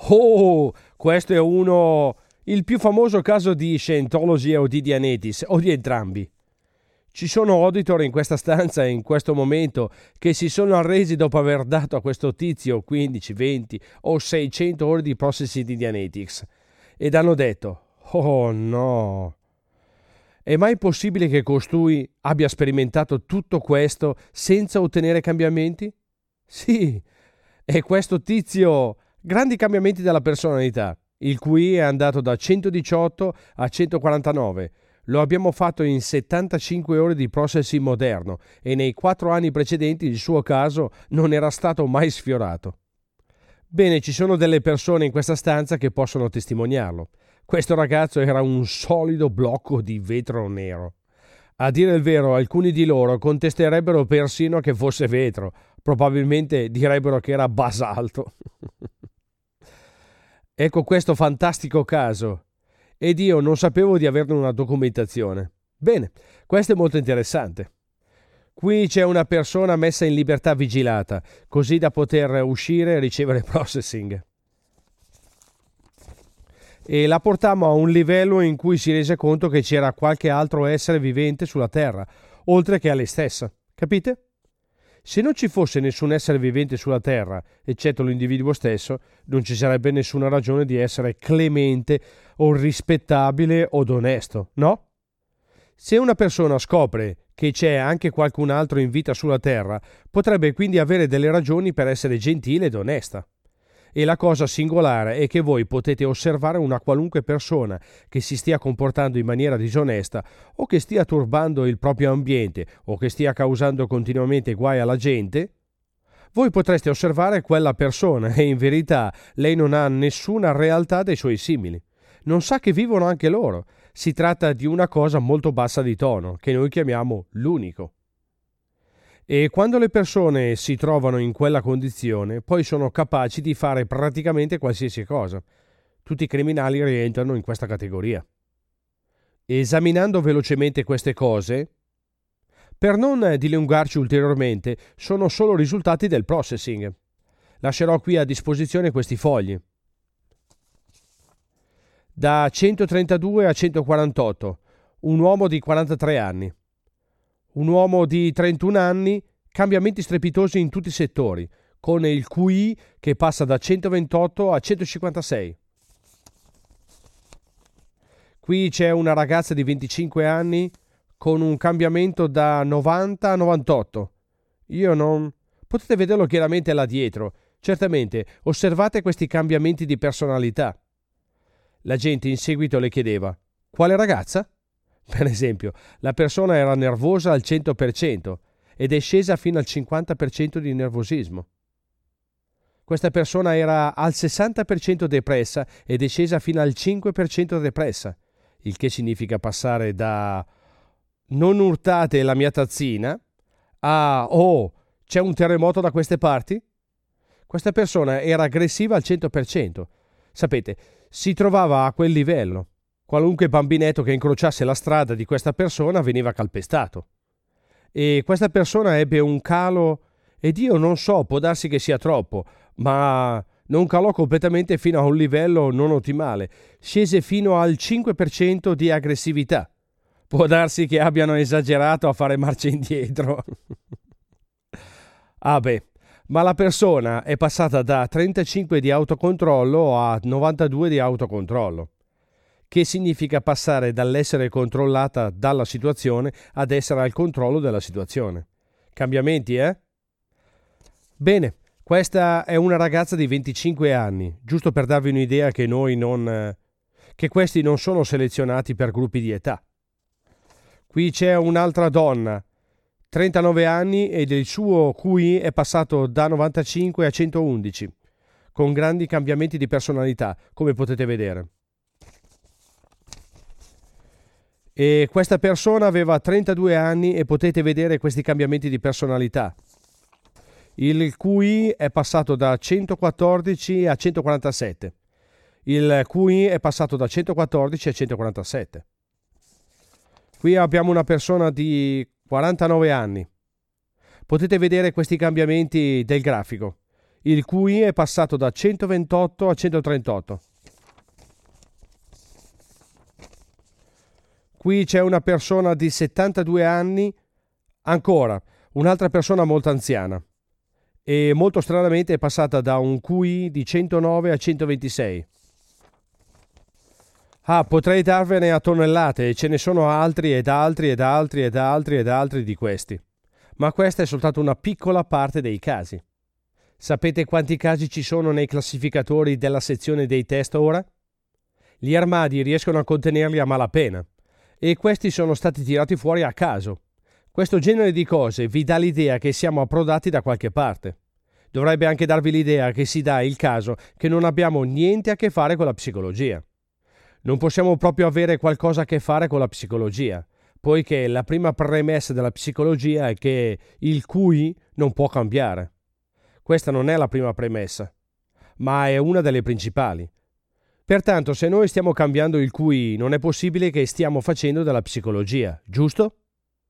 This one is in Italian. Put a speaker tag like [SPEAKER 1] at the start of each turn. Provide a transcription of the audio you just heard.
[SPEAKER 1] Oh, questo è il più famoso caso di Scientology o di Dianetis, o di entrambi. Ci sono auditor in questa stanza in questo momento che si sono arresi dopo aver dato a questo tizio 15, 20 o 600 ore di processi di Dianetics ed hanno detto: oh no, è mai possibile che costui abbia sperimentato tutto questo senza ottenere cambiamenti? Sì, e questo tizio, grandi cambiamenti della personalità. Il QI è andato da 118 a 149. Lo abbiamo fatto in 75 ore di processing moderno e nei 4 anni precedenti il suo caso non era stato mai sfiorato. Bene, ci sono delle persone in questa stanza che possono testimoniarlo. Questo ragazzo era un solido blocco di vetro nero. A dire il vero, alcuni di loro contesterebbero persino che fosse vetro. Probabilmente direbbero che era basalto. Ecco questo fantastico caso. Ed io non sapevo di averne una documentazione. Bene, questo è molto interessante. Qui c'è una persona messa in libertà vigilata, così da poter uscire e ricevere processing. E la portammo a un livello in cui si rese conto che c'era qualche altro essere vivente sulla Terra, oltre che a lei stessa. Capite? Se non ci fosse nessun essere vivente sulla Terra, eccetto l'individuo stesso, non ci sarebbe nessuna ragione di essere clemente o rispettabile od onesto, no? Se una persona scopre che c'è anche qualcun altro in vita sulla Terra, potrebbe quindi avere delle ragioni per essere gentile ed onesta. E la cosa singolare è che voi potete osservare una qualunque persona che si stia comportando in maniera disonesta o che stia turbando il proprio ambiente o che stia causando continuamente guai alla gente. Voi potreste osservare quella persona e in verità lei non ha nessuna realtà dei suoi simili. Non sa che vivono anche loro. Si tratta di una cosa molto bassa di tono, che noi chiamiamo l'unico. E quando le persone si trovano in quella condizione, poi sono capaci di fare praticamente qualsiasi cosa. Tutti i criminali rientrano in questa categoria. Esaminando velocemente queste cose, per non dilungarci ulteriormente, sono solo risultati del processing. Lascerò qui a disposizione questi fogli. Da 132 a 148, un uomo di 43 anni. Un uomo di 31 anni, cambiamenti strepitosi in tutti i settori, con il QI che passa da 128 a 156. Qui c'è una ragazza di 25 anni con un cambiamento da 90 a 98. Io non... Potete vederlo chiaramente là dietro. Certamente, osservate questi cambiamenti di personalità. La gente in seguito le chiedeva: quale ragazza? Per esempio, la persona era nervosa al 100% ed è scesa fino al 50% di nervosismo. Questa persona era al 60% depressa ed è scesa fino al 5% depressa, il che significa passare da non urtate la mia tazzina a oh, c'è un terremoto da queste parti? Questa persona era aggressiva al 100%. Sapete, si trovava a quel livello. Qualunque bambinetto che incrociasse la strada di questa persona veniva calpestato. E questa persona ebbe un calo, ed io non so, può darsi che sia troppo, ma non calò completamente fino a un livello non ottimale. Scese fino al 5% di aggressività. Può darsi che abbiano esagerato a fare marcia indietro. Ah beh, ma la persona è passata da 35 di autocontrollo a 92 di autocontrollo. Che significa passare dall'essere controllata dalla situazione ad essere al controllo della situazione. Cambiamenti, eh? Bene, questa è una ragazza di 25 anni, giusto per darvi un'idea che che questi non sono selezionati per gruppi di età. Qui c'è un'altra donna, 39 anni, ed il suo QI è passato da 95 a 111, con grandi cambiamenti di personalità, come potete vedere. E questa persona aveva 32 anni e potete vedere questi cambiamenti di personalità. Il QI è passato da 114 a 147. Il QI è passato da 114 a 147. Qui abbiamo una persona di 49 anni. Potete vedere questi cambiamenti del grafico. Il QI è passato da 128 a 138. Qui c'è una persona di 72 anni, ancora, un'altra persona molto anziana. E molto stranamente è passata da un QI di 109 a 126. Potrei darvene a tonnellate, e ce ne sono altri ed altri ed altri ed altri ed altri di questi. Ma questa è soltanto una piccola parte dei casi. Sapete quanti casi ci sono nei classificatori della sezione dei test ora? Gli armadi riescono a contenerli a malapena. E questi sono stati tirati fuori a caso. Questo genere di cose vi dà l'idea che siamo approdati da qualche parte. Dovrebbe anche darvi l'idea che si dà il caso che non abbiamo niente a che fare con la psicologia. Non possiamo proprio avere qualcosa a che fare con la psicologia, poiché la prima premessa della psicologia è che il QI non può cambiare. Questa non è la prima premessa, ma è una delle principali. Pertanto, se noi stiamo cambiando il QI, non è possibile che stiamo facendo della psicologia, giusto?